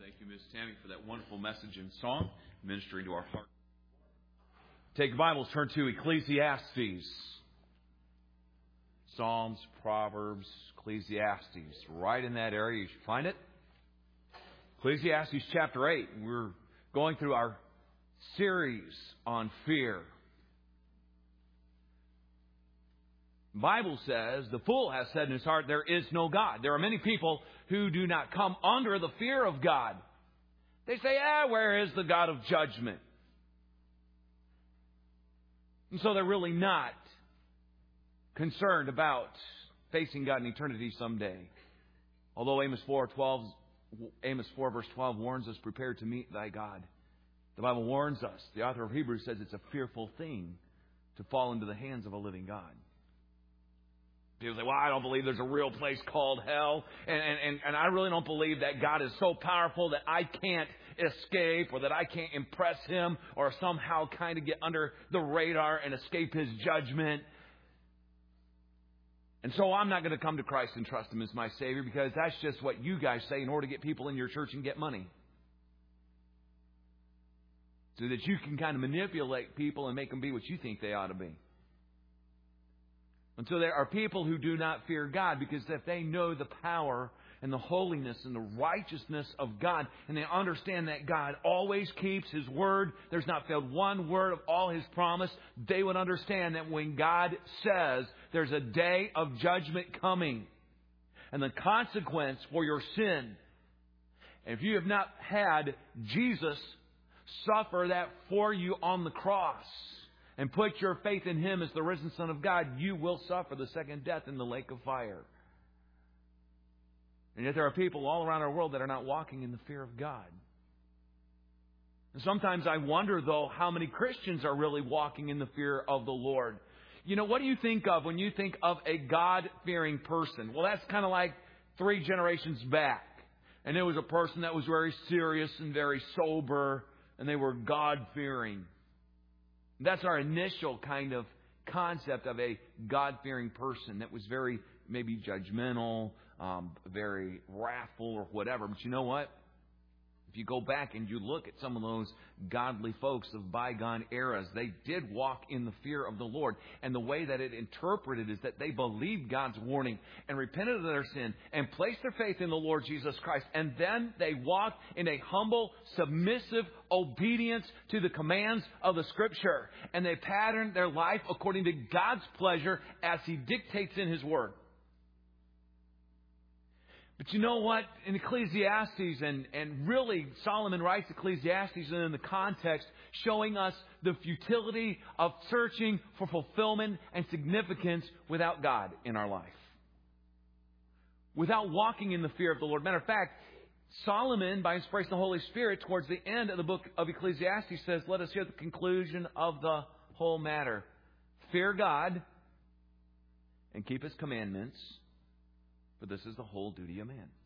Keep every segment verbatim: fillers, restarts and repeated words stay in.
Thank you, Miz Tammy, for that wonderful message and song, ministering to our heart. Take your Bibles, turn to Ecclesiastes. Psalms, Proverbs, Ecclesiastes. Right in that area, you should find it. Ecclesiastes chapter eight. We're going through our series on fear. The Bible says, the fool has said in his heart, there is no God. There are many people who do not come under the fear of God. They say, ah, where is the God of judgment? And so they're really not concerned about facing God in eternity someday. Although Amos four twelve, Amos four verse twelve warns us, prepare to meet thy God. The Bible warns us. The author of Hebrews says it's a fearful thing to fall into the hands of a living God. People say, well, I don't believe there's a real place called hell. And, and, and I really don't believe that God is so powerful that I can't escape or that I can't impress Him or somehow kind of get under the radar and escape His judgment. And so I'm not going to come to Christ and trust Him as my Savior because that's just what you guys say in order to get people in your church and get money. So that you can kind of manipulate people and make them be what you think they ought to be. And so there are people who do not fear God because if they know the power and the holiness and the righteousness of God and they understand that God always keeps His word, there's not failed one word of all His promise, they would understand that when God says there's a day of judgment coming and the consequence for your sin, if you have not had Jesus suffer that for you on the cross, and put your faith in Him as the risen Son of God, you will suffer the second death in the lake of fire. And yet there are people all around our world that are not walking in the fear of God. And sometimes I wonder, though, how many Christians are really walking in the fear of the Lord. You know, what do you think of when you think of a God-fearing person? Well, that's kind of like three generations back. And it was a person that was very serious and very sober, and they were God-fearing. That's our initial kind of concept of a God-fearing person that was very maybe judgmental, um, very wrathful or whatever. But you know what? If you go back and you look at some of those godly folks of bygone eras, they did walk in the fear of the Lord. And the way that it interpreted is that they believed God's warning and repented of their sin and placed their faith in the Lord Jesus Christ. And then they walked in a humble, submissive obedience to the commands of the Scripture. And they patterned their life according to God's pleasure as He dictates in His Word. But you know what? In Ecclesiastes, and, and really Solomon writes Ecclesiastes in the context showing us the futility of searching for fulfillment and significance without God in our life. Without walking in the fear of the Lord. Matter of fact, Solomon, by inspiration of the Holy Spirit, towards the end of the book of Ecclesiastes says, let us hear the conclusion of the whole matter. Fear God and keep His commandments. For this is the whole duty of man.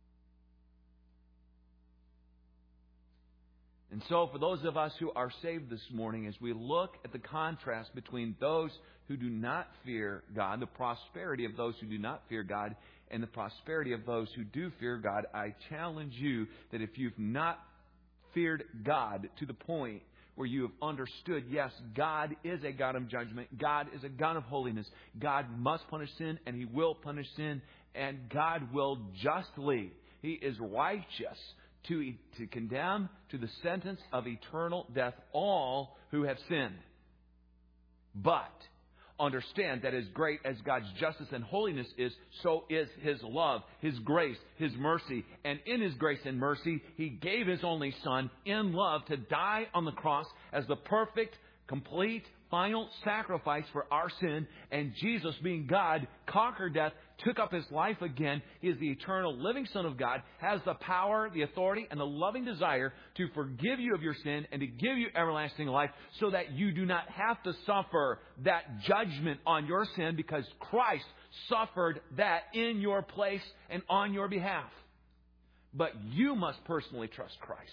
And so for those of us who are saved this morning, as we look at the contrast between those who do not fear God, the prosperity of those who do not fear God, and the prosperity of those who do fear God, I challenge you that if you've not feared God to the point where you have understood, yes, God is a God of judgment. God is a God of holiness. God must punish sin, and He will punish sin. And God will justly, He is righteous to, to condemn to the sentence of eternal death all who have sinned. But understand that as great as God's justice and holiness is, so is His love, His grace, His mercy. And in His grace and mercy, He gave His only Son in love to die on the cross as the perfect, complete, final sacrifice for our sin. And Jesus, being God, conquered death, took up His life again. He is the eternal living Son of God, has the power, the authority, and the loving desire to forgive you of your sin and to give you everlasting life so that you do not have to suffer that judgment on your sin because Christ suffered that in your place and on your behalf. But you must personally trust Christ.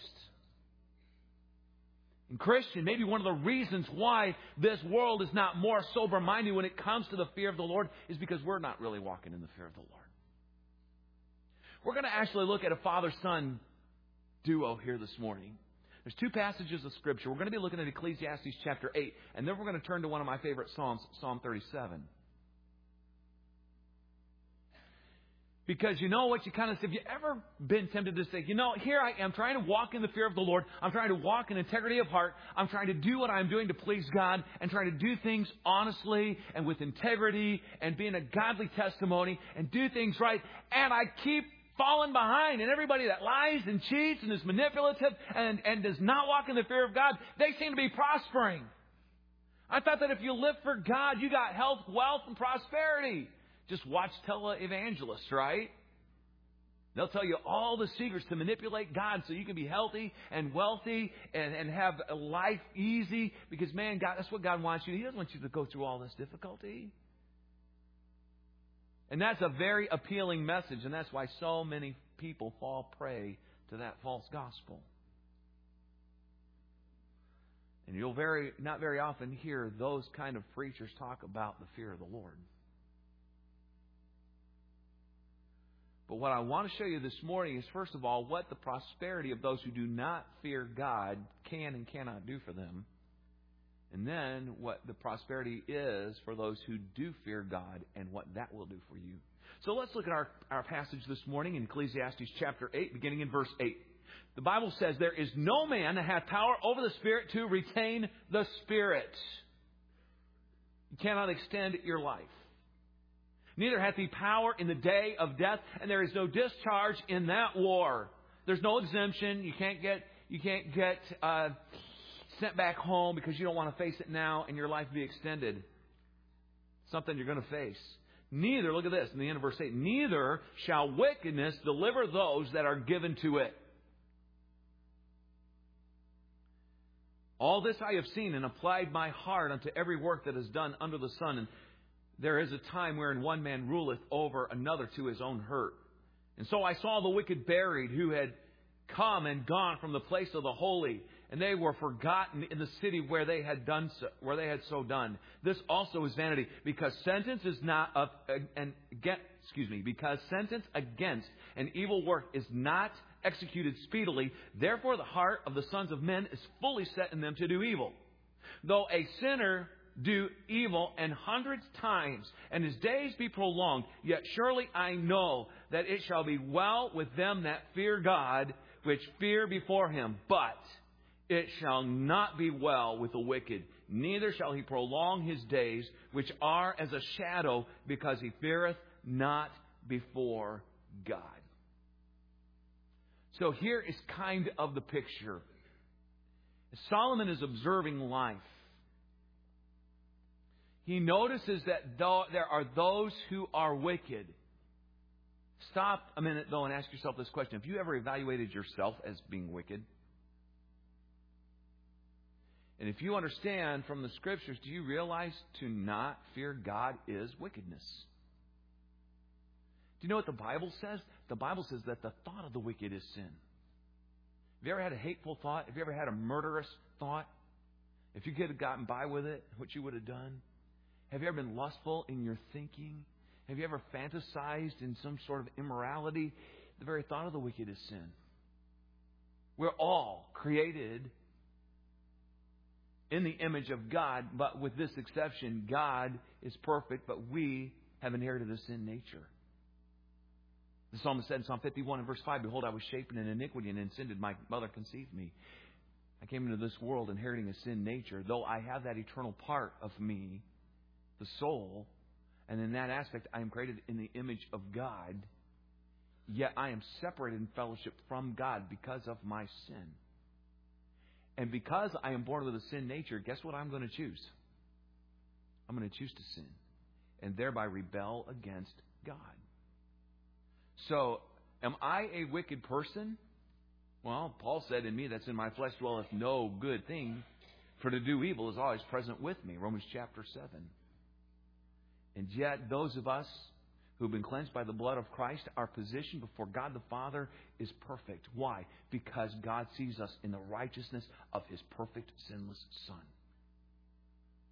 And Christian, maybe one of the reasons why this world is not more sober-minded when it comes to the fear of the Lord is because we're not really walking in the fear of the Lord. We're going to actually look at a father-son duo here this morning. There's two passages of Scripture. We're going to be looking at Ecclesiastes chapter eight, and then we're going to turn to one of my favorite Psalms, Psalm thirty-seven. Because you know what, you kind of, have you ever been tempted to say, you know, here I am trying to walk in the fear of the Lord. I'm trying to walk in integrity of heart. I'm trying to do what I'm doing to please God and trying to do things honestly and with integrity and being a godly testimony and do things right. And I keep falling behind. And everybody that lies and cheats and is manipulative and, and does not walk in the fear of God, they seem to be prospering. I thought that if you live for God, you got health, wealth, and prosperity. Just watch televangelists, right? They'll tell you all the secrets to manipulate God so you can be healthy and wealthy and, and have a life easy. Because, man, God, that's what God wants you. He doesn't want you to go through all this difficulty. And that's a very appealing message. And that's why so many people fall prey to that false gospel. And you'll very not very often hear those kind of preachers talk about the fear of the Lord. But what I want to show you this morning is, first of all, what the prosperity of those who do not fear God can and cannot do for them. And then what the prosperity is for those who do fear God and what that will do for you. So let's look at our, our passage this morning in Ecclesiastes chapter eight, beginning in verse eight. The Bible says, there is no man that hath power over the Spirit to retain the Spirit. You cannot extend your life. Neither hath he power in the day of death, and there is no discharge in that war. There's no exemption. You can't get you can't get uh, sent back home because you don't want to face it now, and your life be extended. Something you're going to face. Neither, look at this in the end of verse eight. Neither shall wickedness deliver those that are given to it. All this I have seen and applied my heart unto every work that is done under the sun. And there is a time wherein one man ruleth over another to his own hurt. And so I saw the wicked buried, who had come and gone from the place of the holy, and they were forgotten in the city where they had done so, where they had so done. This also is vanity, because sentence is not of an against, excuse me, because sentence against an evil work is not executed speedily. Therefore, the heart of the sons of men is fully set in them to do evil. Though a sinner do evil an hundred times, and his days be prolonged, yet surely I know that it shall be well with them that fear God, which fear before him. But it shall not be well with the wicked, neither shall he prolong his days, which are as a shadow, because he feareth not before God. So here is kind of the picture. Solomon is observing life. He notices that though there are those who are wicked. Stop a minute, though, and ask yourself this question. Have you ever evaluated yourself as being wicked? And if you understand from the Scriptures, do you realize to not fear God is wickedness? Do you know what the Bible says? The Bible says that the thought of the wicked is sin. Have you ever had a hateful thought? Have you ever had a murderous thought? If you could have gotten by with it, what you would have done? Have you ever been lustful in your thinking? Have you ever fantasized in some sort of immorality? The very thought of the wicked is sin. We're all created in the image of God, but with this exception, God is perfect, but we have inherited a sin nature. The psalmist said in Psalm fifty-one and verse five, Behold, I was shapen in iniquity, and in sin did my mother conceive me. I came into this world inheriting a sin nature, though I have that eternal part of me, the soul, and in that aspect I am created in the image of God, yet I am separated in fellowship from God because of my sin. And because I am born with a sin nature, guess what I'm going to choose? I'm going to choose to sin and thereby rebel against God. So, am I a wicked person? Well, Paul said, in me that's in my flesh dwelleth no good thing, for to do evil is always present with me. Romans chapter seven. And yet, those of us who have been cleansed by the blood of Christ, our position before God the Father is perfect. Why? Because God sees us in the righteousness of His perfect, sinless Son.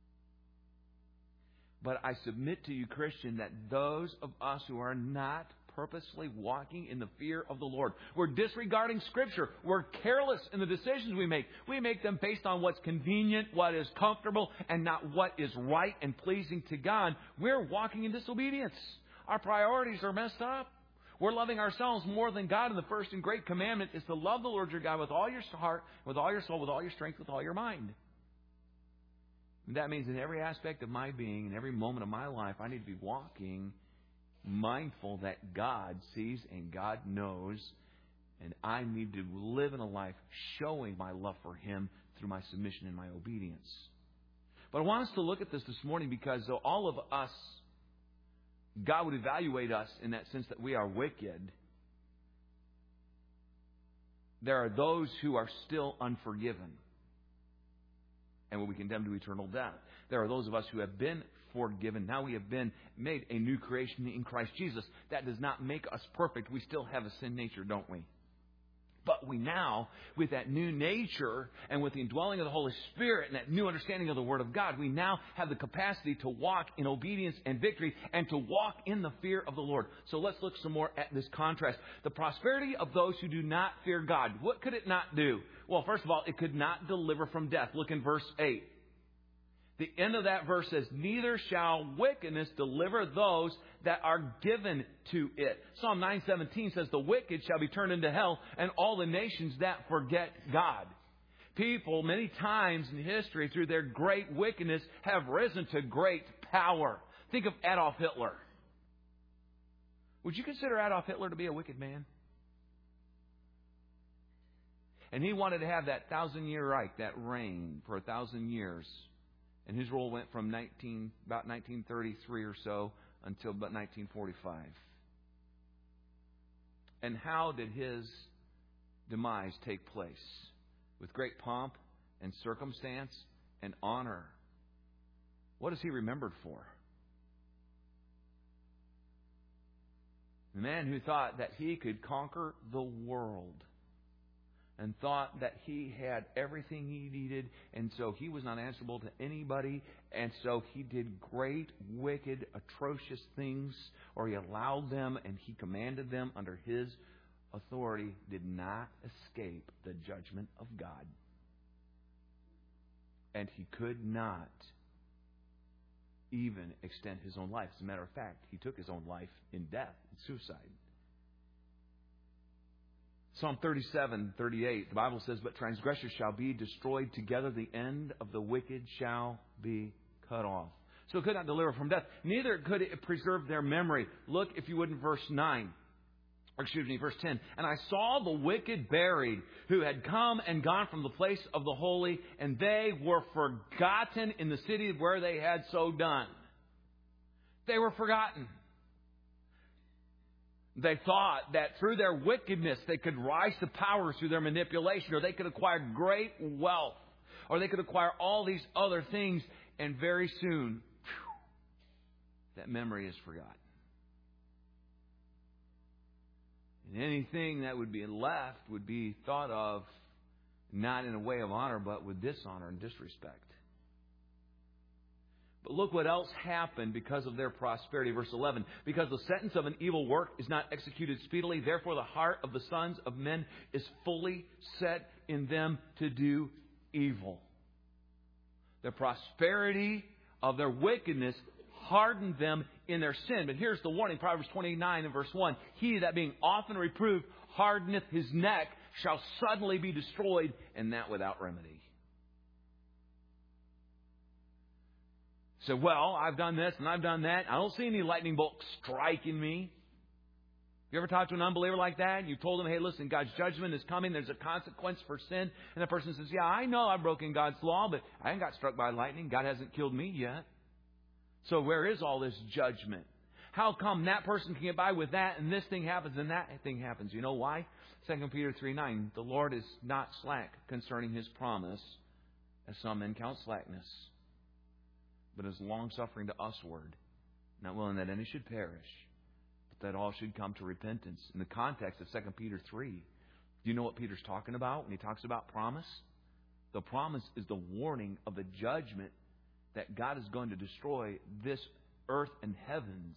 But I submit to you, Christian, that those of us who are not purposely walking in the fear of the Lord. We're disregarding Scripture. We're careless in the decisions we make. We make them based on what's convenient, what is comfortable, and not what is right and pleasing to God. We're walking in disobedience. Our priorities are messed up. We're loving ourselves more than God, and the first and great commandment is to love the Lord your God with all your heart, with all your soul, with all your strength, with all your mind. And that means in every aspect of my being, in every moment of my life, I need to be walking mindful that God sees and God knows, and I need to live in a life showing my love for Him through my submission and my obedience. But I want us to look at this this morning because though all of us, God would evaluate us in that sense that we are wicked, there are those who are still unforgiven and will be condemned to eternal death. There are those of us who have been forgiven. Now we have been made a new creation in Christ Jesus. That does not make us perfect. We still have a sin nature, don't we? But we now, with that new nature and with the indwelling of the Holy Spirit and that new understanding of the Word of God, we now have the capacity to walk in obedience and victory and to walk in the fear of the Lord. So let's look some more at this contrast. The prosperity of those who do not fear God. What could it not do? Well, first of all, it could not deliver from death. Look in verse eight. The end of that verse says, neither shall wickedness deliver those that are given to it. Psalm nine seventeen says, the wicked shall be turned into hell, and all the nations that forget God. People, many times in history, through their great wickedness, have risen to great power. Think of Adolf Hitler. Would you consider Adolf Hitler to be a wicked man? And he wanted to have that thousand-year Reich, that reign for a thousand years. And his rule went from nineteen, about nineteen thirty-three or so until about nineteen forty-five. And how did his demise take place? With great pomp and circumstance and honor. What is he remembered for? The man who thought that he could conquer the world and thought that he had everything he needed, and so he was not answerable to anybody, and so he did great, wicked, atrocious things, or he allowed them and he commanded them under his authority, did not escape the judgment of God. And he could not even extend his own life. As a matter of fact, he took his own life in death, in suicide. Psalm thirty-seven, thirty-eight, the Bible says, but transgressors shall be destroyed together, the end of the wicked shall be cut off. So it could not deliver from death. Neither could it preserve their memory. Look, if you would, in verse nine. Or excuse me, verse ten. And I saw the wicked buried, who had come and gone from the place of the holy, and they were forgotten in the city where they had so done. They were forgotten. They thought that through their wickedness they could rise to power through their manipulation, or they could acquire great wealth, or they could acquire all these other things, and very soon, whew, that memory is forgotten. And anything that would be left would be thought of not in a way of honor, but with dishonor and disrespect. But look what else happened because of their prosperity. Verse eleven, because the sentence of an evil work is not executed speedily, therefore the heart of the sons of men is fully set in them to do evil. The prosperity of their wickedness hardened them in their sin. But here's the warning, Proverbs twenty-nine and verse one. He that being often reproved hardeneth his neck shall suddenly be destroyed, and that without remedy. So, well, I've done this and I've done that. I don't see any lightning bolts striking me. You ever talked to an unbeliever like that? And you told them, hey, listen, God's judgment is coming. There's a consequence for sin. And the person says, yeah, I know I've broken God's law, but I ain't got struck by lightning. God hasn't killed me yet. So where is all this judgment? How come that person can get by with that and this thing happens and that thing happens? You know why? Second Peter three nine, the Lord is not slack concerning His promise, as some men count slackness, but is long-suffering to usward, not willing that any should perish, but that all should come to repentance. In the context of Second Peter three, do you know what Peter's talking about when he talks about promise? The promise is the warning of the judgment that God is going to destroy this earth and heavens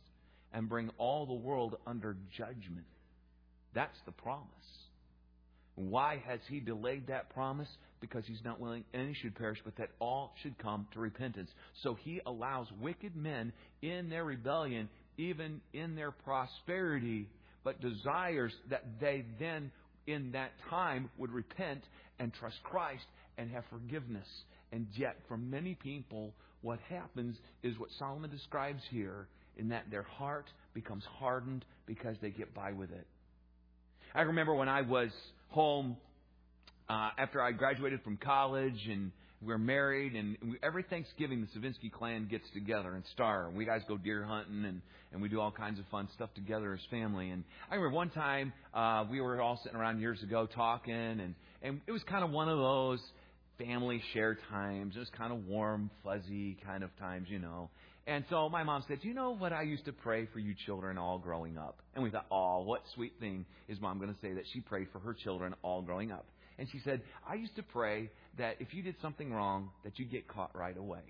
and bring all the world under judgment. That's the promise. Why has He delayed that promise? Because He's not willing any should perish, but that all should come to repentance. So He allows wicked men in their rebellion, even in their prosperity, but desires that they then, in that time, would repent and trust Christ and have forgiveness. And yet, for many people, what happens is what Solomon describes here, in that their heart becomes hardened because they get by with it. I remember when I was home uh, after I graduated from college and we were married, and we, every Thanksgiving the Savinsky clan gets together in Star, and we guys go deer hunting, and, and we do all kinds of fun stuff together as family. And I remember one time uh, we were all sitting around years ago talking, and, and it was kind of one of those family share times. It was kind of warm, fuzzy kind of times, you know. And so my mom said, you know what I used to pray for you children all growing up? And we thought, oh, what sweet thing is Mom going to say that she prayed for her children all growing up? And she said, I used to pray that if you did something wrong, that you'd get caught right away.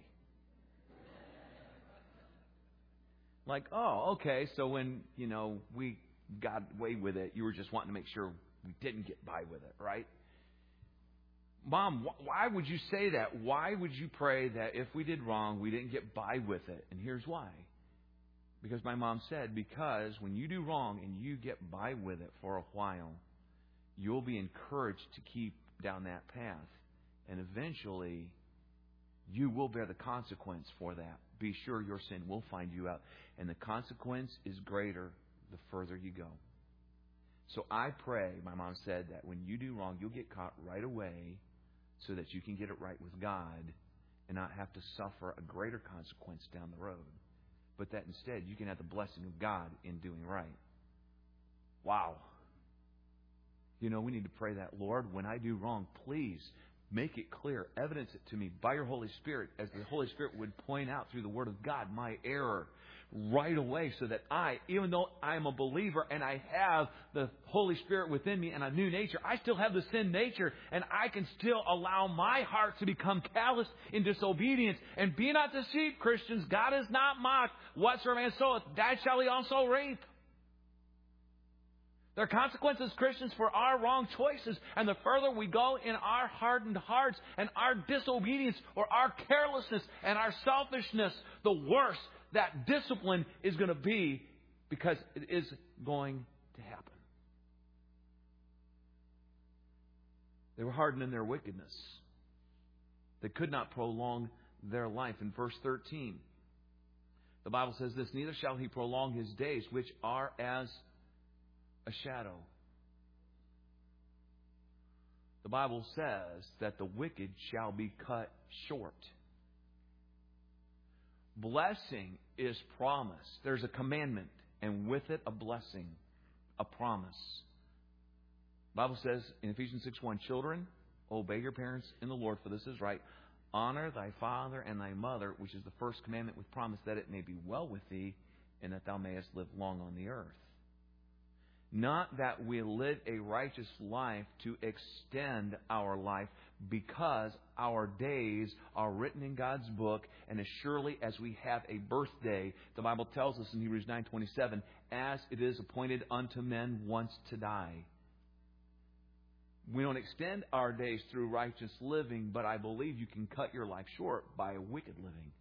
Like, oh, okay, so when, you know, we got away with it, you were just wanting to make sure we didn't get by with it, right? Mom, why would you say that? Why would you pray that if we did wrong, we didn't get by with it? And here's why. Because my mom said, because when you do wrong and you get by with it for a while, you'll be encouraged to keep down that path. And eventually, you will bear the consequence for that. Be sure your sin will find you out. And the consequence is greater the further you go. So I pray, my mom said, that when you do wrong, you'll get caught right away so that you can get it right with God and not have to suffer a greater consequence down the road. But that instead, you can have the blessing of God in doing right. Wow. You know, we need to pray that, Lord, when I do wrong, please make it clear, evidence it to me by your Holy Spirit, as the Holy Spirit would point out through the Word of God my error right away, so that I, even though I'm a believer and I have the Holy Spirit within me and a new nature, I still have the sin nature, and I can still allow my heart to become calloused in disobedience. And be not deceived, Christians, God is not mocked. Whatsoever man soweth, that shall he also reap. There are consequences, Christians, for our wrong choices. And the further we go in our hardened hearts and our disobedience or our carelessness and our selfishness, the worse that discipline is going to be, because it is going to happen. They were hardened in their wickedness. They could not prolong their life. In verse thirteen, the Bible says this, neither shall he prolong his days, which are as a shadow. The Bible says that the wicked shall be cut short. Blessing is promise. There's a commandment, and with it a blessing, a promise. The Bible says in Ephesians six one, children, obey your parents in the Lord, for this is right. Honor thy father and thy mother, which is the first commandment with promise, that it may be well with thee, and that thou mayest live long on the earth. Not that we live a righteous life to extend our life, because our days are written in God's book, and as surely as we have a birthday, the Bible tells us in Hebrews nine twenty-seven, as it is appointed unto men once to die. We don't extend our days through righteous living, but I believe you can cut your life short by wicked living.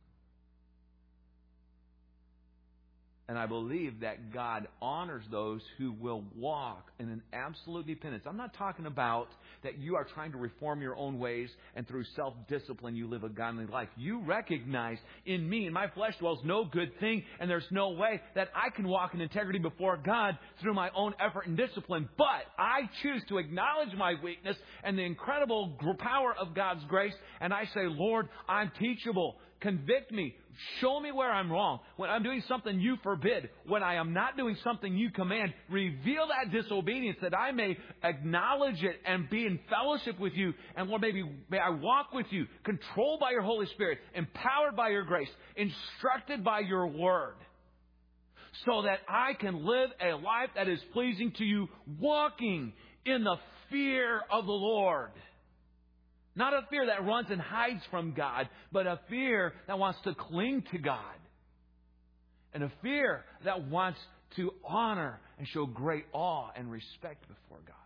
And I believe that God honors those who will walk in an absolute dependence. I'm not talking about that you are trying to reform your own ways and through self-discipline you live a godly life. You recognize in me, in my flesh dwells no good thing, and there's no way that I can walk in integrity before God through my own effort and discipline. But I choose to acknowledge my weakness and the incredible power of God's grace, and I say, Lord, I'm teachable. Convict me. Show me where I'm wrong. When I'm doing something you forbid, when I am not doing something you command, reveal that disobedience that I may acknowledge it and be in fellowship with you. And Lord, maybe may I walk with you, controlled by your Holy Spirit, empowered by your grace, instructed by your word, so that I can live a life that is pleasing to you, walking in the fear of the Lord. Not a fear that runs and hides from God, but a fear that wants to cling to God. And a fear that wants to honor and show great awe and respect before God.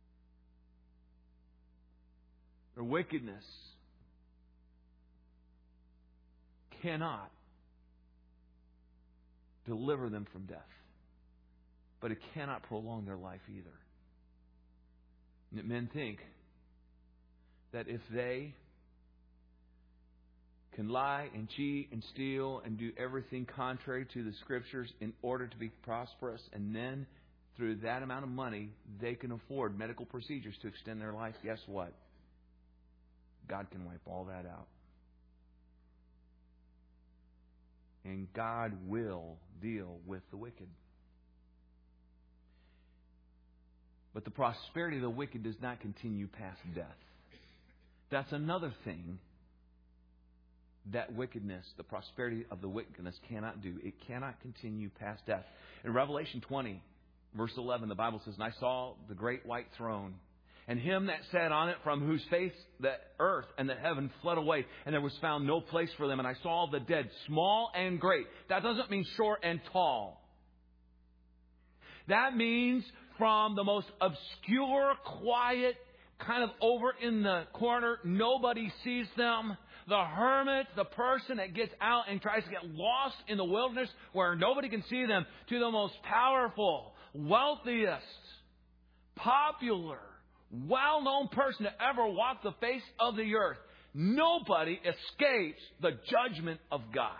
Their wickedness cannot deliver them from death. But it cannot prolong their life either. And men think that if they can lie and cheat and steal and do everything contrary to the Scriptures in order to be prosperous, and then through that amount of money they can afford medical procedures to extend their life, guess what? God can wipe all that out. And God will deal with the wicked. But the prosperity of the wicked does not continue past death. That's another thing that wickedness, the prosperity of the wickedness cannot do. It cannot continue past death. In Revelation twenty, verse eleven, the Bible says, "And I saw the great white throne, and him that sat on it, from whose face the earth and the heaven fled away, and there was found no place for them. And I saw the dead, small and great." That doesn't mean short and tall. That means from the most obscure, quiet, kind of over in the corner, nobody sees them. The hermit, the person that gets out and tries to get lost in the wilderness where nobody can see them, to the most powerful, wealthiest, popular, well-known person to ever walk the face of the earth. Nobody escapes the judgment of God.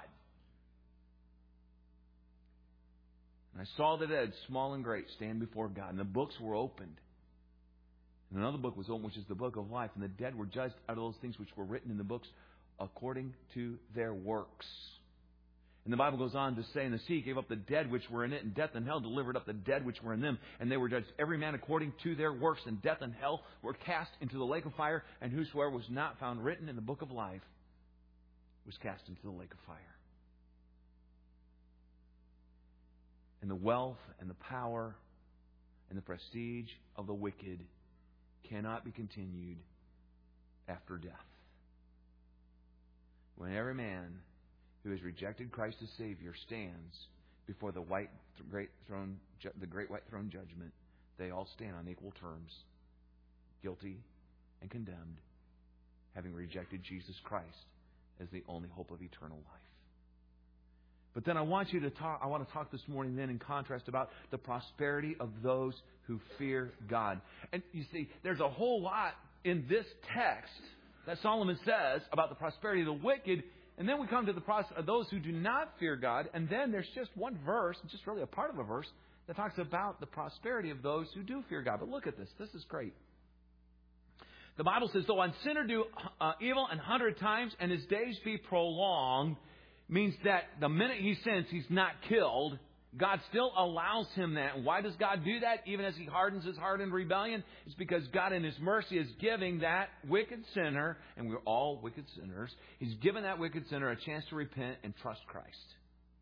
And I saw the dead, small and great, stand before God. And the books were opened. And another book was opened, which is the book of life. And the dead were judged out of those things which were written in the books according to their works. And the Bible goes on to say, "And the sea gave up the dead which were in it, and death and hell delivered up the dead which were in them. And they were judged every man according to their works. And death and hell were cast into the lake of fire. And whosoever was not found written in the book of life was cast into the lake of fire." And the wealth and the power and the prestige of the wicked cannot be continued after death. When every man who has rejected Christ as Savior stands before the white great throne, the great white throne judgment, they all stand on equal terms, guilty and condemned, having rejected Jesus Christ as the only hope of eternal life. But then I want you to talk, I want to talk this morning then in contrast about the prosperity of those who fear God. And you see, there's a whole lot in this text that Solomon says about the prosperity of the wicked. And then we come to the process of those who do not fear God. And then there's just one verse, just really a part of a verse, that talks about the prosperity of those who do fear God. But look at this. This is great. The Bible says, "Though one sinner do uh, evil an hundred times, and his days be prolonged," means that the minute he sins, he's not killed. God still allows him that. And why does God do that? Even as he hardens his heart in rebellion, it's because God in his mercy is giving that wicked sinner, and we're all wicked sinners, he's given that wicked sinner a chance to repent and trust Christ.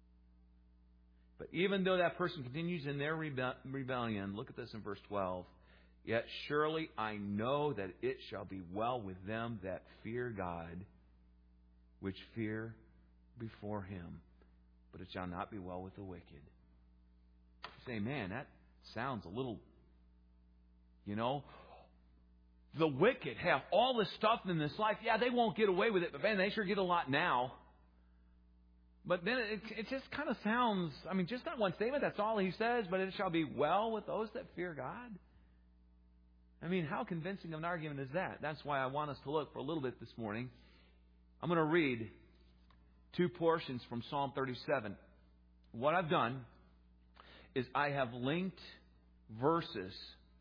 But even though that person continues in their rebe- rebellion, look at this in verse twelve. "Yet surely I know that it shall be well with them that fear God, which fear before him, but it shall not be well with the wicked." You say, man, that sounds a little, you know, the wicked have all this stuff in this life. Yeah, they won't get away with it, but man, they sure get a lot now. But then it, it just kind of sounds, I mean, just that one statement, that's all he says, but it shall be well with those that fear God. I mean, how convincing of an argument is that? That's why I want us to look for a little bit this morning. I'm going to read two portions from Psalm thirty-seven. What I've done is I have linked verses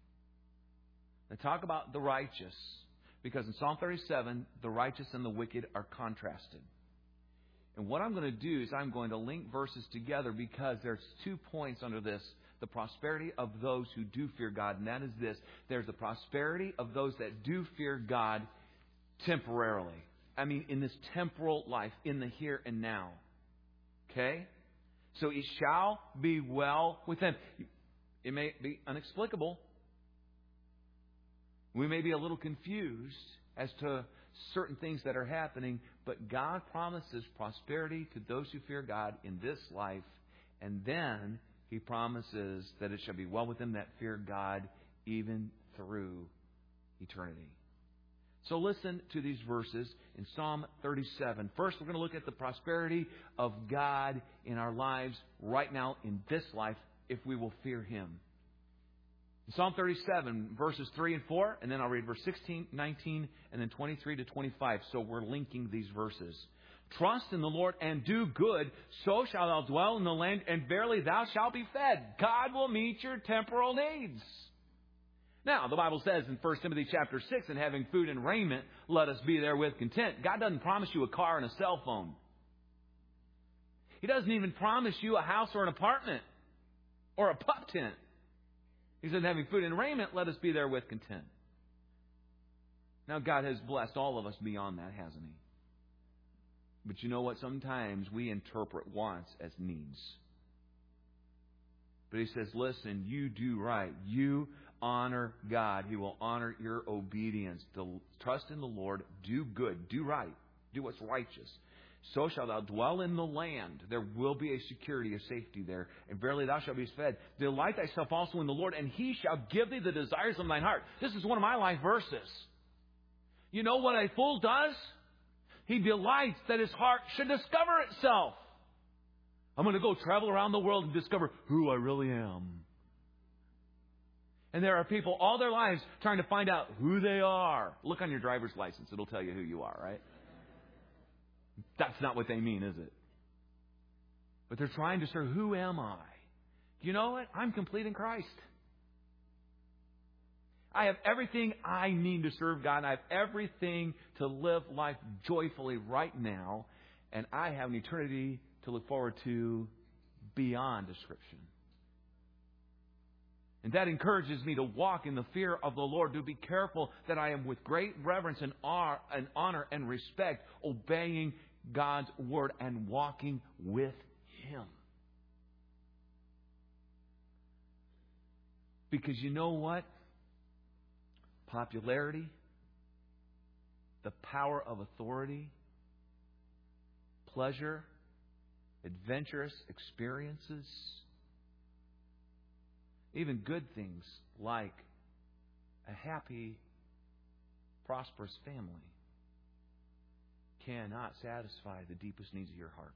that talk about the righteous, because in Psalm thirty-seven, the righteous and the wicked are contrasted. And what I'm going to do is I'm going to link verses together, because there's two points under this. The prosperity of those who do fear God, and that is this. There's the prosperity of those that do fear God temporarily. I mean, in this temporal life, in the here and now. Okay? So it shall be well with them. It may be inexplicable. We may be a little confused as to certain things that are happening, but God promises prosperity to those who fear God in this life. And then He promises that it shall be well with them that fear God even through eternity. So listen to these verses in Psalm thirty-seven. First, we're going to look at the prosperity of God in our lives right now in this life if we will fear Him. In Psalm thirty-seven, verses three and four, and then I'll read verse sixteen, nineteen, and then twenty-three to twenty-five. So we're linking these verses. Trust in the Lord and do good, so shalt thou dwell in the land, and verily thou shalt be fed. God will meet your temporal needs. Now, the Bible says in First Timothy chapter six, and having food and raiment, let us be therewith content. God doesn't promise you a car and a cell phone. He doesn't even promise you a house or an apartment or a pup tent. He said, having food and raiment, let us be therewith content. Now, God has blessed all of us beyond that, hasn't He? But you know what? Sometimes we interpret wants as needs. But He says, listen, you do right. You honor God. He will honor your obedience. To trust in the Lord. Do good. Do right. Do what's righteous. So shalt thou dwell in the land. There will be a security, a safety there. And verily thou shalt be fed. Delight thyself also in the Lord, and He shall give thee the desires of thine heart. This is one of my life verses. You know what a fool does? He delights that his heart should discover itself. I'm going to go travel around the world and discover who I really am. And there are people all their lives trying to find out who they are. Look on your driver's license. It'll tell you who you are, right? That's not what they mean, is it? But they're trying to say, who am I? You know what? I'm complete in Christ. I have everything I need to serve God. I have everything to live life joyfully right now. And I have an eternity to look forward to beyond description. And that encourages me to walk in the fear of the Lord, to be careful that I am with great reverence and honor and respect, obeying God's word and walking with Him. Because you know what? Popularity, the power of authority, pleasure, adventurous experiences, even good things like a happy, prosperous family cannot satisfy the deepest needs of your heart.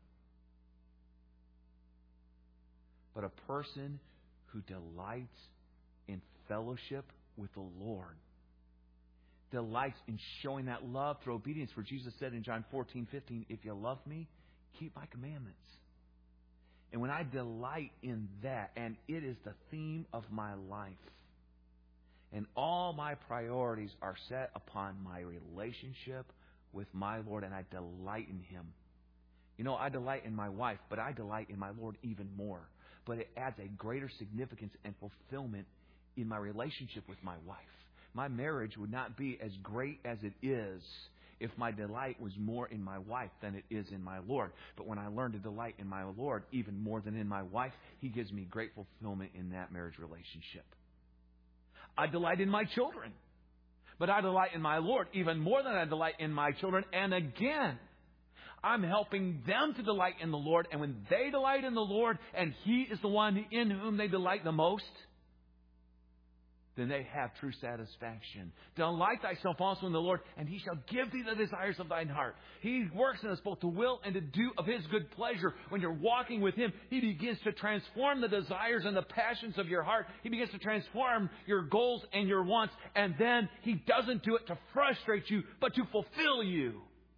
But a person who delights in fellowship with the Lord, delights in showing that love through obedience. For Jesus said in John fourteen fifteen, if you love me, keep my commandments. And when I delight in that, and it is the theme of my life, and all my priorities are set upon my relationship with my Lord, and I delight in Him. You know, I delight in my wife, but I delight in my Lord even more. But it adds a greater significance and fulfillment in my relationship with my wife. My marriage would not be as great as it is if my delight was more in my wife than it is in my Lord. But when I learn to delight in my Lord even more than in my wife, He gives me great fulfillment in that marriage relationship. I delight in my children, but I delight in my Lord even more than I delight in my children. And again, I'm helping them to delight in the Lord. And when they delight in the Lord, and He is the one in whom they delight the most, then they have true satisfaction. Delight thyself also in the Lord, and He shall give thee the desires of thine heart. He works in us both to will and to do of His good pleasure. When you're walking with Him, He begins to transform the desires and the passions of your heart. He begins to transform your goals and your wants. And then He doesn't do it to frustrate you, but to fulfill you.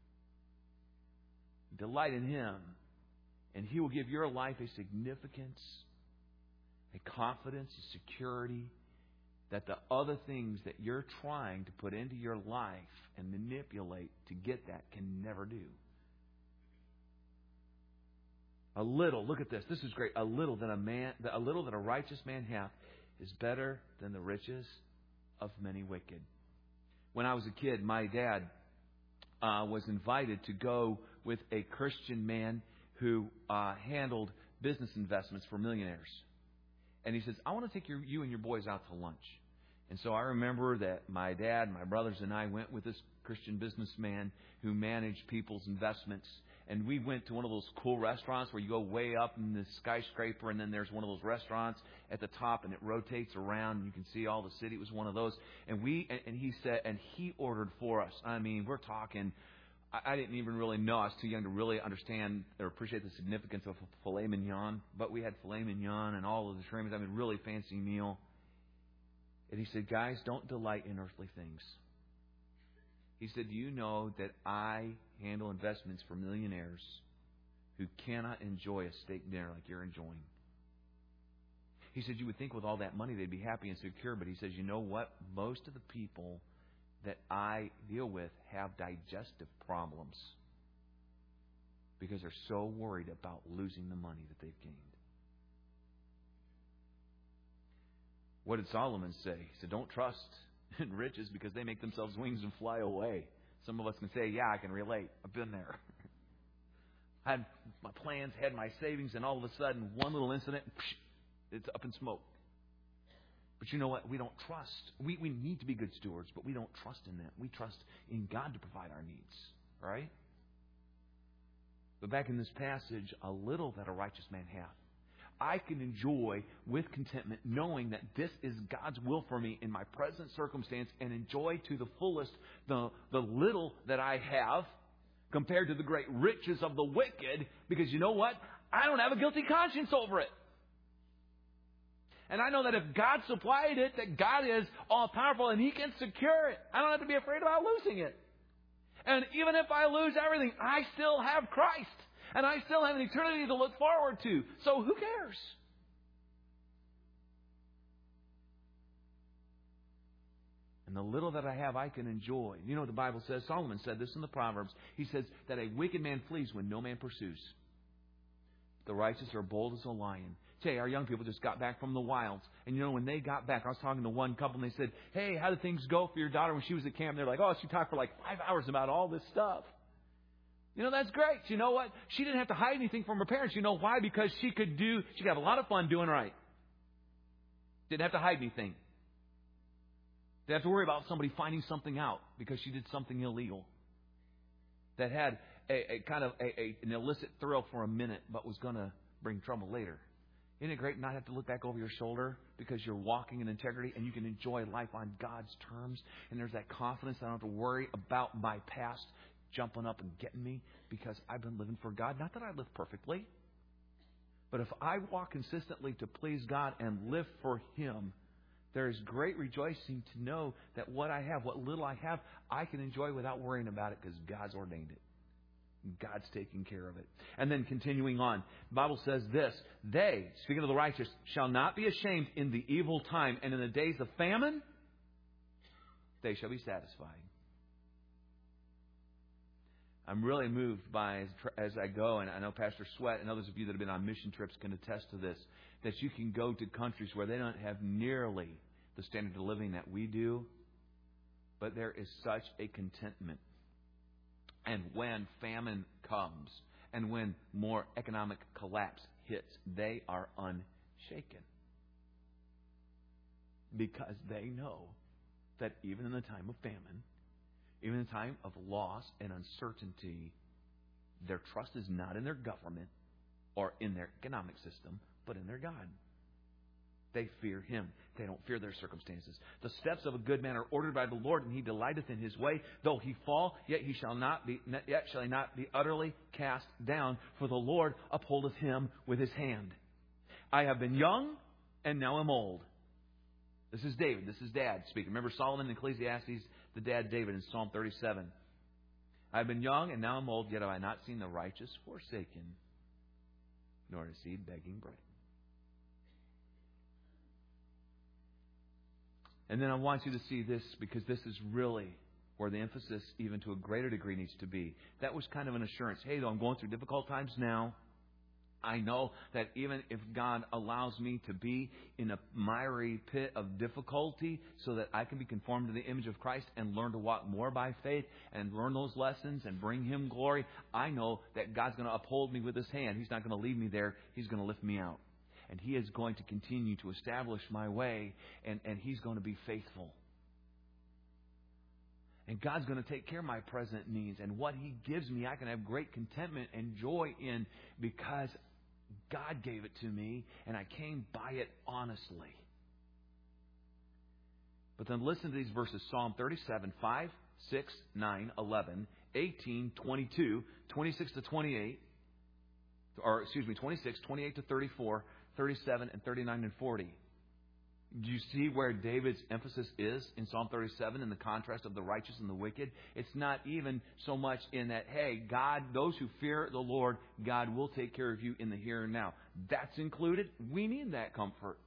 Delight in Him, and He will give your life a significance, a confidence, a security, that the other things that you're trying to put into your life and manipulate to get that can never do. A little, look at this. This is great. A little that a man, a little that a righteous man hath is better than the riches of many wicked. When I was a kid, my dad uh, was invited to go with a Christian man who uh, handled business investments for millionaires. And he says, I want to take your, you and your boys out to lunch. And so I remember that my dad, my brothers, and I went with this Christian businessman who managed people's investments. And we went to one of those cool restaurants where you go way up in the skyscraper, and then there's one of those restaurants at the top, and it rotates around, and you can see all the city. It was one of those. And we, and, and he said, and he ordered for us. I mean, we're talking, I, I didn't even really know. I was too young to really understand or appreciate the significance of filet mignon. But we had filet mignon and all of the shrimp. I mean, really fancy meal. And he said, guys, don't delight in earthly things. He said, you know that I handle investments for millionaires who cannot enjoy a steak dinner like you're enjoying. He said, you would think with all that money they'd be happy and secure. But he says, you know what? Most of the people that I deal with have digestive problems because they're so worried about losing the money that they've gained. What did Solomon say? He said, don't trust in riches because they make themselves wings and fly away. Some of us can say, yeah, I can relate. I've been there. I had my plans, had my savings, and all of a sudden, one little incident, it's up in smoke. But you know what? We don't trust. We, we need to be good stewards, but we don't trust in that. We trust in God to provide our needs. Right? But back in this passage, a little that a righteous man hath, I can enjoy with contentment knowing that this is God's will for me in my present circumstance and enjoy to the fullest the, the little that I have compared to the great riches of the wicked, because you know what? I don't have a guilty conscience over it. And I know that if God supplied it, that God is all-powerful and He can secure it. I don't have to be afraid about losing it. And even if I lose everything, I still have Christ. And I still have an eternity to look forward to. So who cares? And the little that I have, I can enjoy. You know what the Bible says? Solomon said this in the Proverbs. He says that a wicked man flees when no man pursues. The righteous are bold as a lion. Say, our young people just got back from the wilds. And you know, when they got back, I was talking to one couple and they said, hey, how did things go for your daughter when she was at camp? They're like, oh, she talked for like five hours about all this stuff. You know, that's great. You know what? She didn't have to hide anything from her parents. You know why? Because she could do, she could have a lot of fun doing right. Didn't have to hide anything. Didn't have to worry about somebody finding something out because she did something illegal. That had a, a kind of a, a, an illicit thrill for a minute, but was going to bring trouble later. Isn't it great not have to look back over your shoulder because you're walking in integrity and you can enjoy life on God's terms? And there's that confidence that I don't have to worry about my past jumping up and getting me because I've been living for God. Not that I live perfectly, but if I walk consistently to please God and live for Him, there is great rejoicing to know that what I have, what little I have, I can enjoy without worrying about it because God's ordained it. God's taking care of it. And then continuing on, the Bible says this, they, speaking of the righteous, shall not be ashamed in the evil time, and in the days of famine, they shall be satisfied. I'm really moved by, as, as I go, and I know Pastor Sweat and others of you that have been on mission trips can attest to this, that you can go to countries where they don't have nearly the standard of living that we do, but there is such a contentment. And when famine comes, and when more economic collapse hits, they are unshaken. Because they know that even in the time of famine, even in time of loss and uncertainty, their trust is not in their government or in their economic system, but in their God. They fear Him. They don't fear their circumstances. The steps of a good man are ordered by the Lord, and He delighteth in His way. Though he fall, yet he shall not be, yet shall he not be utterly cast down. For the Lord upholdeth him with His hand. I have been young, and now am old. This is David. This is Dad speaking. Remember Solomon in Ecclesiastes, the dad David in Psalm thirty-seven. I have been young, and now am old, yet have I not seen the righteous forsaken, nor his seed begging bread. And then I want you to see this, because this is really where the emphasis, even to a greater degree, needs to be. That was kind of an assurance. Hey, though I'm going through difficult times now, I know that even if God allows me to be in a miry pit of difficulty so that I can be conformed to the image of Christ and learn to walk more by faith and learn those lessons and bring Him glory, I know that God's going to uphold me with His hand. He's not going to leave me there. He's going to lift me out. and He is going to continue to establish my way, and, and He's going to be faithful. And God's going to take care of my present needs. And what He gives me, I can have great contentment and joy in because God gave it to me and I came by it honestly. But then listen to these verses. Psalm thirty-seven, five, six, nine, eleven, eighteen, twenty-two, twenty-six to twenty-eight. Or, excuse me, twenty-six, twenty-eight to thirty-four, thirty-seven, and thirty-nine and forty. Do you see where David's emphasis is in Psalm thirty-seven in the contrast of the righteous and the wicked? It's not even so much in that, hey, God, those who fear the Lord, God will take care of you in the here and now. That's included. We need that comfort.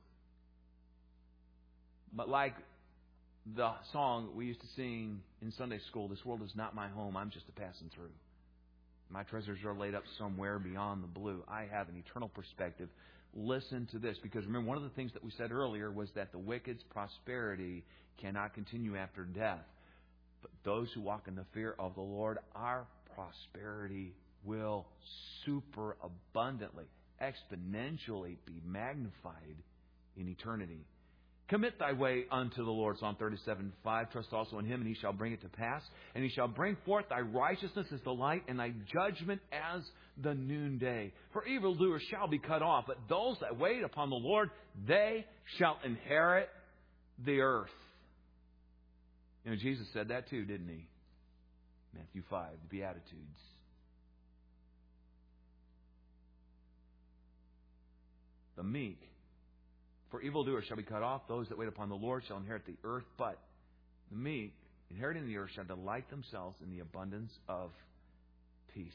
But like the song we used to sing in Sunday school, this world is not my home, I'm just a passing through. My treasures are laid up somewhere beyond the blue. I have an eternal perspective. Listen to this, because remember, one of the things that we said earlier was that the wicked's prosperity cannot continue after death. But those who walk in the fear of the Lord, our prosperity will super abundantly, exponentially be magnified in eternity. Commit thy way unto the Lord, Psalm thirty-seven, five. Trust also in Him, and He shall bring it to pass. And He shall bring forth thy righteousness as the light, and thy judgment as the noonday. For evildoers shall be cut off, but those that wait upon the Lord, they shall inherit the earth. You know, Jesus said that too, didn't He? Matthew five, the Beatitudes. The meek. For evildoers shall be cut off, those that wait upon the Lord shall inherit the earth. But the meek, inheriting the earth, shall delight themselves in the abundance of peace.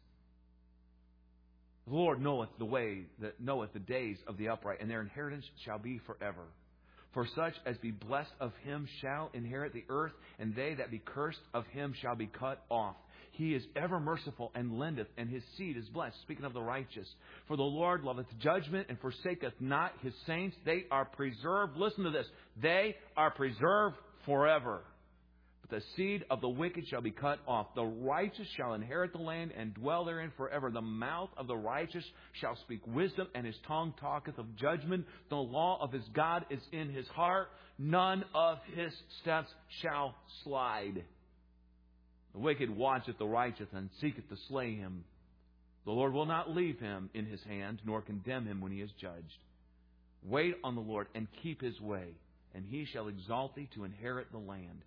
The Lord knoweth the way that knoweth the days of the upright, and their inheritance shall be forever. For such as be blessed of Him shall inherit the earth, and they that be cursed of Him shall be cut off. He is ever merciful and lendeth, and His seed is blessed. Speaking of the righteous. For the Lord loveth judgment and forsaketh not His saints. They are preserved. Listen to this. They are preserved forever. But the seed of the wicked shall be cut off. The righteous shall inherit the land and dwell therein forever. The mouth of the righteous shall speak wisdom, and his tongue talketh of judgment. The law of his God is in his heart. None of his steps shall slide. The wicked watcheth the righteous and seeketh to slay him. The Lord will not leave him in his hand, nor condemn him when he is judged. Wait on the Lord and keep His way, and He shall exalt thee to inherit the land.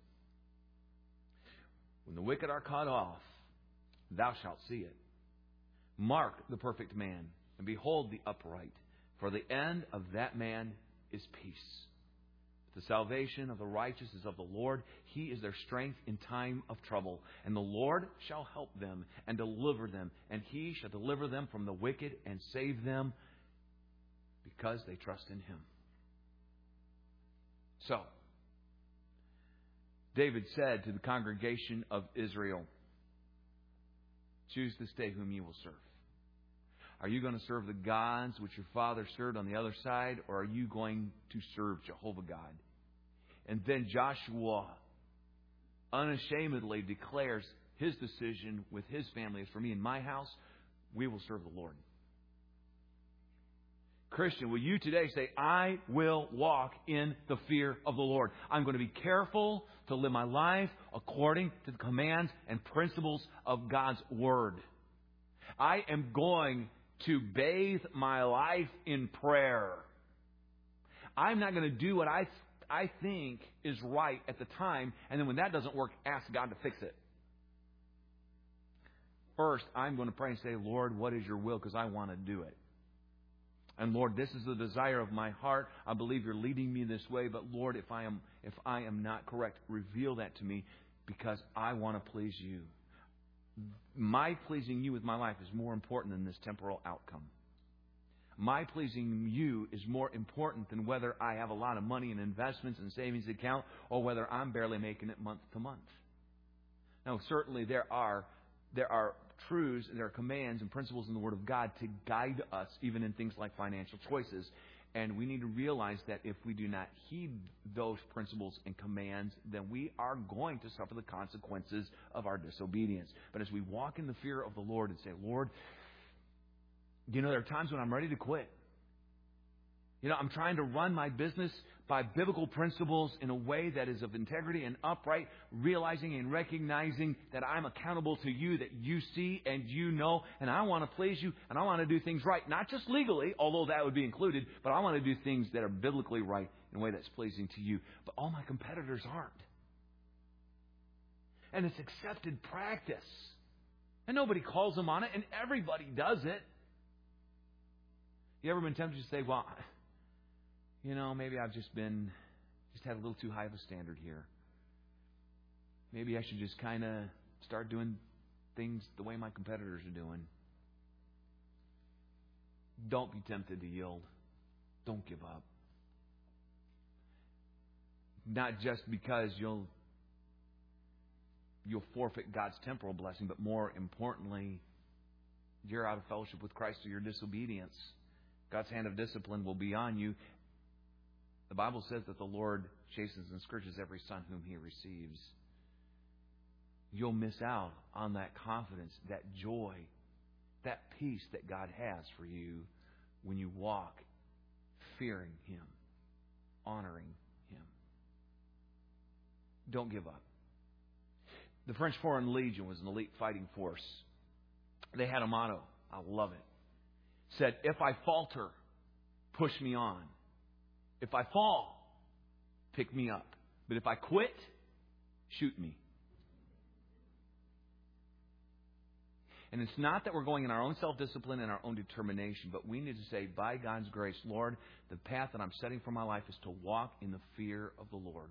When the wicked are cut off, thou shalt see it. Mark the perfect man, and behold the upright, for the end of that man is peace. The salvation of the righteous is of the Lord. He is their strength in time of trouble. And the Lord shall help them and deliver them. And He shall deliver them from the wicked and save them because they trust in Him. So, David said to the congregation of Israel, choose this day whom you will serve. Are you going to serve the gods which your father served on the other side, or are you going to serve Jehovah God? And then Joshua unashamedly declares his decision with his family. As for me and my house, we will serve the Lord. Christian, will you today say, I will walk in the fear of the Lord. I'm going to be careful to live my life according to the commands and principles of God's Word. I am going to bathe my life in prayer. I'm not going to do what I I think is right at the time, and then when that doesn't work, ask God to fix it. First, I'm going to pray and say, Lord, what is your will? Because I want to do it. And Lord, this is the desire of my heart. I believe you're leading me this way, but Lord, if I am if I am not correct, reveal that to me because I want to please you. My pleasing you with my life is more important than this temporal outcome. My pleasing you is more important than whether I have a lot of money in investments and savings account or whether I'm barely making it month to month. Now, certainly there are there are truths, there are commands and principles in the Word of God to guide us even in things like financial choices. And we need to realize that if we do not heed those principles and commands, then we are going to suffer the consequences of our disobedience. But as we walk in the fear of the Lord and say, Lord, you know, there are times when I'm ready to quit. You know, I'm trying to run my business by biblical principles in a way that is of integrity and upright, realizing and recognizing that I'm accountable to you, that you see and you know, and I want to please you, and I want to do things right, not just legally, although that would be included, but I want to do things that are biblically right in a way that's pleasing to you. But all my competitors aren't. And it's accepted practice. And nobody calls them on it, and everybody does it. You ever been tempted to say, well, you know, maybe I've just been, just had a little too high of a standard here. Maybe I should just kind of start doing things the way my competitors are doing. Don't be tempted to yield. Don't give up. Not just because you'll you'll forfeit God's temporal blessing, but more importantly, you're out of fellowship with Christ through your disobedience. God's hand of discipline will be on you. The Bible says that the Lord chastens and scourges every son whom He receives. You'll miss out on that confidence, that joy, that peace that God has for you when you walk fearing Him, honoring Him. Don't give up. The French Foreign Legion was an elite fighting force. They had a motto. I love it. It said, if I falter, push me on. If I fall, pick me up. But if I quit, shoot me. And it's not that we're going in our own self-discipline and our own determination, but we need to say, by God's grace, Lord, the path that I'm setting for my life is to walk in the fear of the Lord.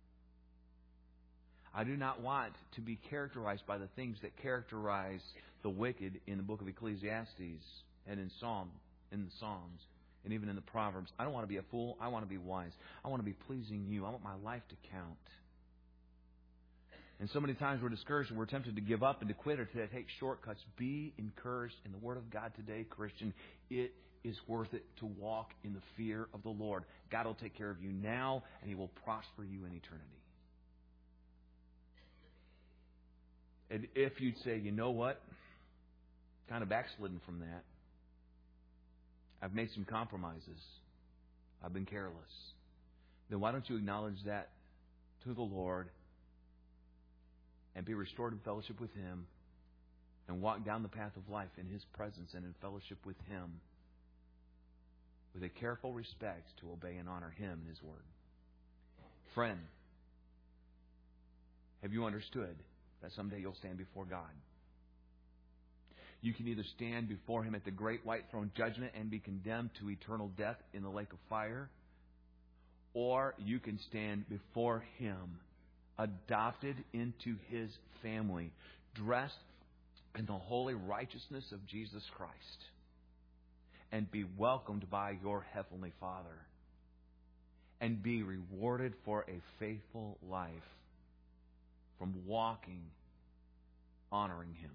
I do not want to be characterized by the things that characterize the wicked in the book of Ecclesiastes and in Psalm, in the Psalms, and even in the Proverbs. I don't want to be a fool. I want to be wise. I want to be pleasing you. I want my life to count. And so many times we're discouraged and we're tempted to give up and to quit or to take shortcuts. Be encouraged in the Word of God today, Christian. It is worth it to walk in the fear of the Lord. God will take care of you now, and He will prosper you in eternity. And if you'd say, you know what? Kind of backslidden from that. I've made some compromises. I've been careless. Then why don't you acknowledge that to the Lord and be restored in fellowship with Him and walk down the path of life in His presence and in fellowship with Him with a careful respect to obey and honor Him and His Word. Friend, have you understood that someday you'll stand before God? You can either stand before Him at the great white throne judgment and be condemned to eternal death in the lake of fire, or you can stand before Him, adopted into His family, dressed in the holy righteousness of Jesus Christ, and be welcomed by your Heavenly Father, and be rewarded for a faithful life from walking, honoring Him.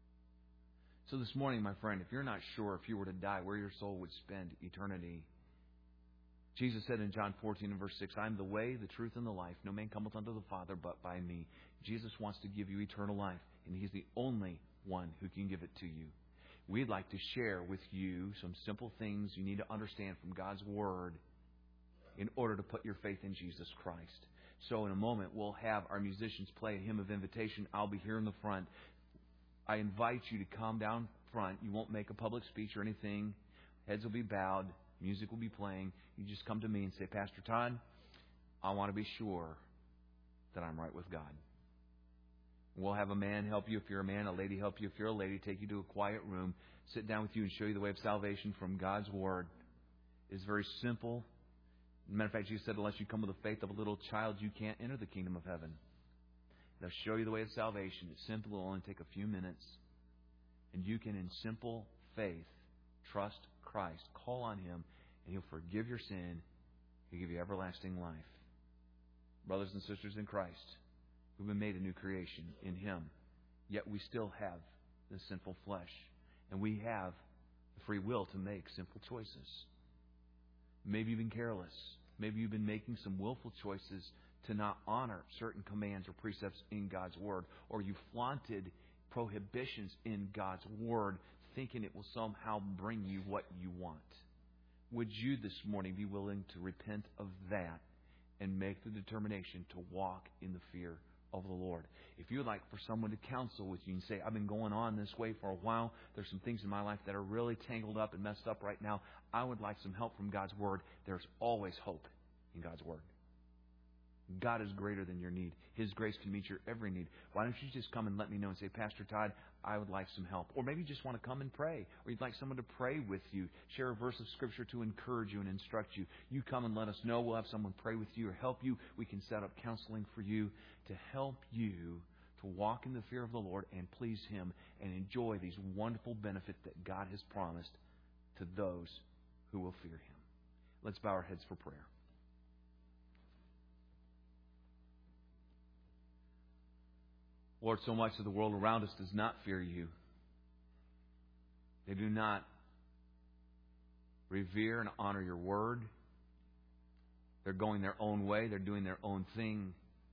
So this morning, my friend, if you're not sure if you were to die where your soul would spend eternity, Jesus said in John fourteen and verse six, I am the way, the truth, and the life. No man cometh unto the Father but by me. Jesus wants to give you eternal life, and He's the only one who can give it to you. We'd like to share with you some simple things you need to understand from God's Word in order to put your faith in Jesus Christ. So in a moment, we'll have our musicians play a hymn of invitation. I'll be here in the front. I invite you to come down front. You won't make a public speech or anything. Heads will be bowed. Music will be playing. You just come to me and say, Pastor Todd, I want to be sure that I'm right with God. We'll have a man help you if you're a man, a lady help you if you're a lady, take you to a quiet room, sit down with you and show you the way of salvation from God's Word. It's very simple. As a matter of fact, Jesus said, unless you come with the faith of a little child, you can't enter the kingdom of heaven. They'll show you the way of salvation. It's simple. It'll only take a few minutes. And you can, in simple faith, trust Christ. Call on Him, and He'll forgive your sin. He'll give you everlasting life. Brothers and sisters in Christ, we've been made a new creation in Him. Yet we still have the sinful flesh. And we have the free will to make sinful choices. Maybe you've been careless. Maybe you've been making some willful choices to not honor certain commands or precepts in God's Word. Or you flaunted prohibitions in God's Word, thinking it will somehow bring you what you want. would you this morning be willing to repent of that and make the determination to walk in the fear of the Lord? If you would like for someone to counsel with you and say, I've been going on this way for a while, there's some things in my life that are really tangled up and messed up right now, I would like some help from God's Word. There's always hope in God's Word. God is greater than your need. His grace can meet your every need. Why don't you just come and let me know and say, Pastor Todd, I would like some help. Or maybe you just want to come and pray. Or you'd like someone to pray with you. Share a verse of Scripture to encourage you and instruct you. You come and let us know. We'll have someone pray with you or help you. We can set up counseling for you to help you to walk in the fear of the Lord and please Him and enjoy these wonderful benefits that God has promised to those who will fear Him. Let's bow our heads for prayer. Lord, so much of the world around us does not fear you. They do not revere and honor your word. They're going their own way. They're doing their own thing.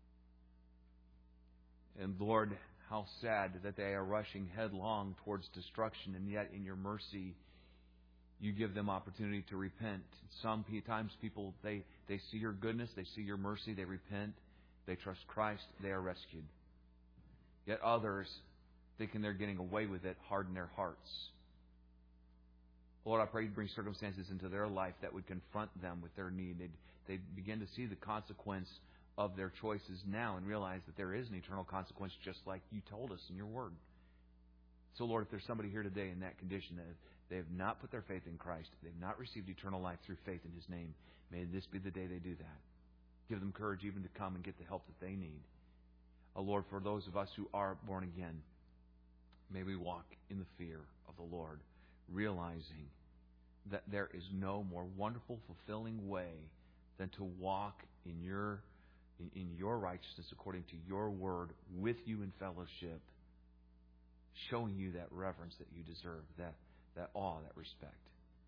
And Lord, how sad that they are rushing headlong towards destruction, and yet in your mercy, you give them opportunity to repent. Sometimes people, they, they see your goodness, they see your mercy, they repent, they trust Christ, they are rescued. Yet others, thinking they're getting away with it, harden their hearts. Lord, I pray you bring circumstances into their life that would confront them with their need. They'd, they'd begin to see the consequence of their choices now and realize that there is an eternal consequence just like you told us in your word. So, Lord, if there's somebody here today in that condition that they have not put their faith in Christ, they've not received eternal life through faith in His name, may this be the day they do that. Give them courage even to come and get the help that they need. Oh, Lord, for those of us who are born again, may we walk in the fear of the Lord, realizing that there is no more wonderful, fulfilling way than to walk in your in, in your righteousness according to your word with you in fellowship, showing you that reverence that you deserve, that, that awe, that respect.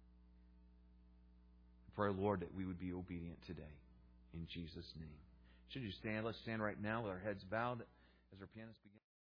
Pray, Lord, that we would be obedient today. In Jesus' name. Should you stand? Let's stand right now with our heads bowed as our pianist begins.